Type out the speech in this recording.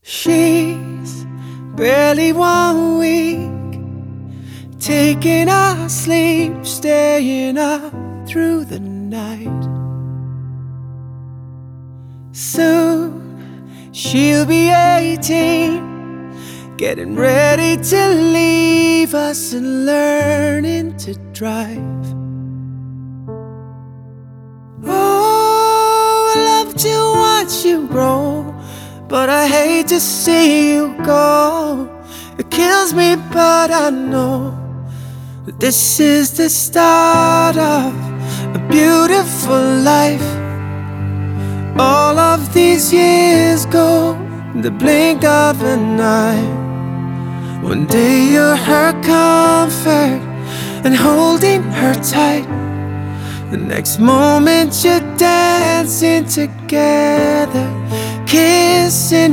She's barely 1 week, taking our sleep, staying up through the night. Soon she'll be 18, getting ready to leave us and learning to drive. Oh, I love to watch you grow, but I hate to see you go. It kills me, but I know that this is the start of a beautiful life. All of these years go in the blink of an eye. One day you're her comfort and holding her tight. The next moment you're dancing together, kissing